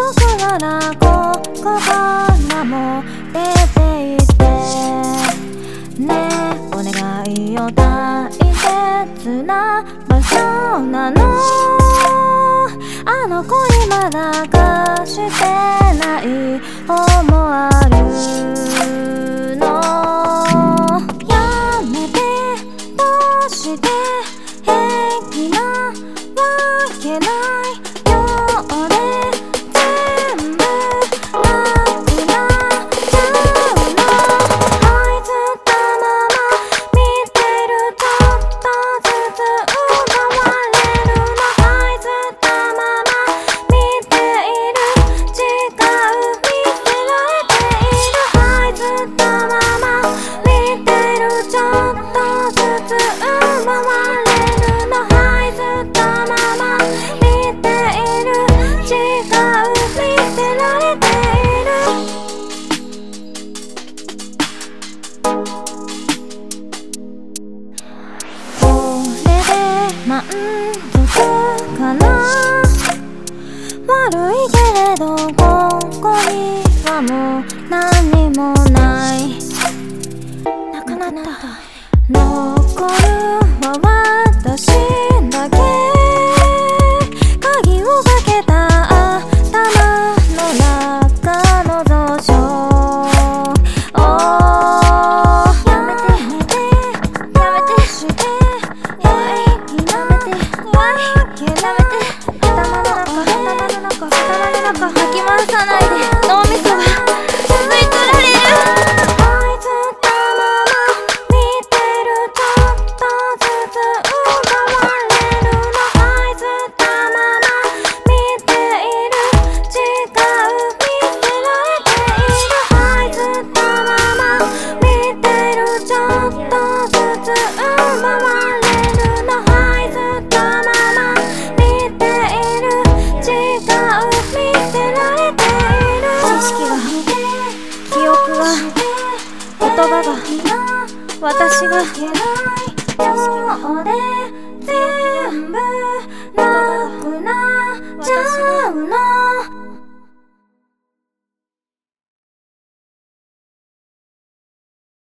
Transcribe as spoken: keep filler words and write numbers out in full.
くならここからも出て行ってねえ、お願いよ、大切な場所なの。あの子にまだ貸してない思あるの。やめて、どうして平気なわけないようで全部なくなっちゃうの。這いずったまま見てる、ちょっとずつ奪われるの。這いずったまま見ている、違う見せられている。這いずったまま見てる、ちょっとずつ奪われるの。這いずったまま見ている、違う見せられている。これで満足かな。悪いけれどここにはもう何もない。なくなった。残るは私だけ。鍵をかけた頭の中の蔵書。やめて、やめて、して平気なわけない。頭の中、頭の中、頭の中、吐き回さないで脳みそが吸い取られる。這いずったまま見てる、ちょっとずつ奪われるの。這いずったまま見ている、違う見せられている。這いずったまま見てる、ちょっとずつ奪われるの。這いずったまま見ている、違う見せられている。知識が、記憶が、言葉が、私がようで全部なくなっちゃう